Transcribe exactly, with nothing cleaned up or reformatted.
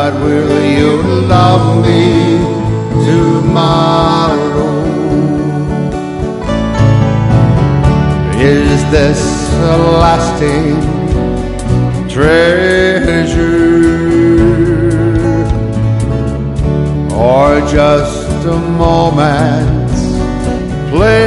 but will you love me tomorrow? Is this a lasting treasure, or just a moment's play?